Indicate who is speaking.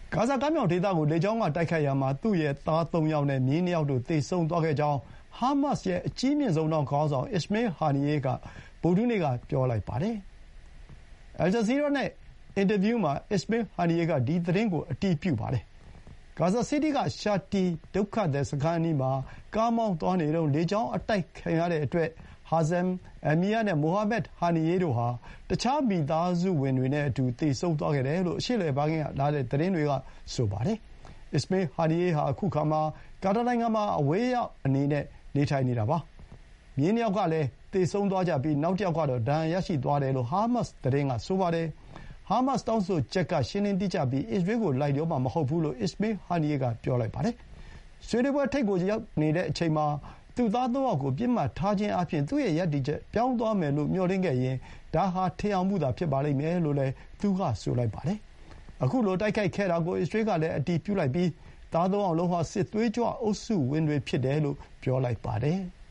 Speaker 1: ဂါဇာကမ်းမြောင်ဒေသကိုလေကြောင်းကတိုက်ခိုက်ရာမှာသူ့ရဲ့သား3ယောက်နဲ့မြေး2ယောက်တို့သေဆုံးသွားခဲ့ကြောင်းဟာမတ်စ်ရဲ့အကြီးမြင့်ဆုံးသောခေါင်းဆောင် Ismail Haniyeh ကဗုဒ္ဓဟူးနေ့ကပြောလိုက်ပါတယ်။ အယ်ဂျာဇီးရားနဲ့အင်တာဗျူးမှာ Ismail Haniyeh ကဒီသတင်းကိုအတည်ပြုပါတယ်။ ဂါဇာစီးတီးကရှာတီဒုက္ခသည်စခန်းအနီးမှာကားမောင်းသွားနေတုန်းလေကြောင်းအတိုက်ခံရတဲ့အတွက် Hazem, Amir နဲ့ Mohammad Haniyeh တို့ဟာ တခြားမိသားစုဝင်တွေနဲ့အတူသေဆုံးသွားခဲ့တယ်လို့အရှေ့အလယ်ပိုင်းကလာတဲ့သတင်းတွေကဆိုပါတယ်။ Ismail Haniyeh ဟာ ခုအခါမှာ ကာတာနိုင်ငံမှာအဝေးရောက်အနေနဲ့နေထိုင်နေတာပါ။ မြေး 2 ယောက်ကလည်း သေဆုံးသွားကြပြီး နောက်တယောက်ကတော့ ဒဏ်ရာရရှိသွားတယ်လို့ ဟာမတ်စ်သတင်းကဆိုပါတယ်။ ဟာမတ်စ်တောင်းဆိုချက်ကရှင်းလင်းတိကျပြီး အစ္စရေးကိုလိုက်လျောမှာမဟုတ်ဘူးလို့ Ismail Haniyeh ကပြောပါတယ်။ ဆွေးနွေးပွဲထိပ်ကိုရောက်နေချိန်မှာ သူ့သား 3 ယောက်ကို ပစ်မှတ်ထားခြင်းအားဖြင့် သူ့ရဲ့ရပ်တည်ချက်ပြောင်းသွားမယ်လို့မျှော်လင့်ခဲ့ရင် ဒါဟာ ထင်ယောင်မှုသာဖြစ်ပါလိမ့်မယ်လို့လည်းသူကဆိုပါတယ်။ ခုလိုတိုက်ခိုက်ခဲ့တာကို အစ္စရေးကလည်းအတည်ပြုလိုက်ပြီး သား 3 ယောက်လုံးဟာ စစ်သွေးကြွအုပ်စုဝင်တွေဖြစ်တယ်လို့ပြောလိုက်ပါတယ်။